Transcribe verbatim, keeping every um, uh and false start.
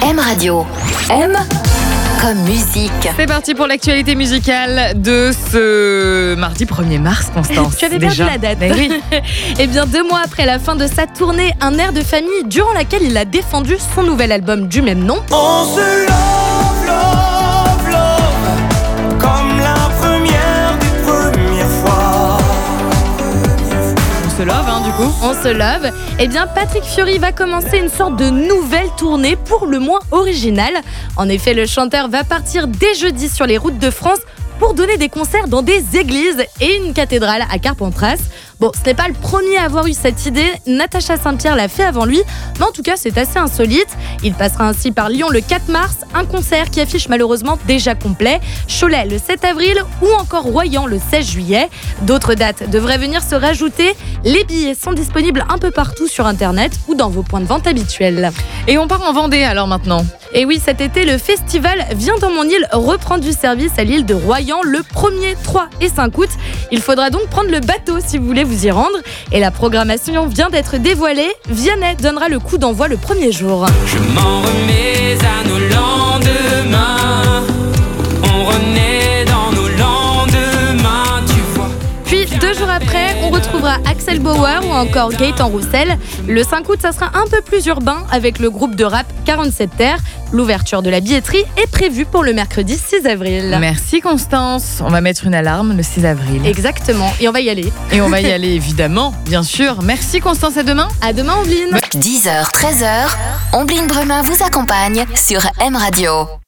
M Radio. M comme musique. C'est parti pour l'actualité musicale de ce mardi premier mars, Constance. Tu avais déjà perdu la date. Mais oui. Eh bien, deux mois après la fin de sa tournée, Un air de famille, durant laquelle il a défendu son nouvel album du même nom. On se love, love, love, comme la première des premières fois. On se love, hein, du coup. On se love. Eh bien, Patrick Fiori va commencer une sorte de nouvelle tournée pour le moins originale. En effet, le chanteur va partir dès jeudi sur les routes de France pour donner des concerts dans des églises et une cathédrale à Carpentras. Bon, ce n'est pas le premier à avoir eu cette idée, Natacha Saint-Pierre l'a fait avant lui, mais en tout cas c'est assez insolite. Il passera ainsi par Lyon le quatre mars, un concert qui affiche malheureusement déjà complet, Cholet le sept avril ou encore Royan le seize juillet. D'autres dates devraient venir se rajouter. Les billets sont disponibles un peu partout sur internet ou dans vos points de vente habituels. Et on part en Vendée alors maintenant. Et oui, cet été, le festival Viens dans mon île reprend du service à l'île de Royan le premier, trois et cinq août. Il faudra donc prendre le bateau si vous voulez vous y rendre. Et la programmation vient d'être dévoilée. Vianney donnera le coup d'envoi le premier jour. Je m'en remets à nos lendemains. On renaît dans nos lendemains, tu vois. Puis deux jours après, on retrouvera Axel Bauer ou encore Gaëtan Roussel. Le cinq août, ça sera un peu plus urbain avec le groupe de rap quarante-sept Terre. L'ouverture de la billetterie est prévue pour le mercredi six avril. Merci Constance. On va mettre une alarme le six avril. Exactement, et on va y aller. Et on va y aller évidemment, bien sûr. Merci Constance, à demain. À demain, Ombline. dix heures, treize heures, Ombline Brumin vous accompagne sur M Radio.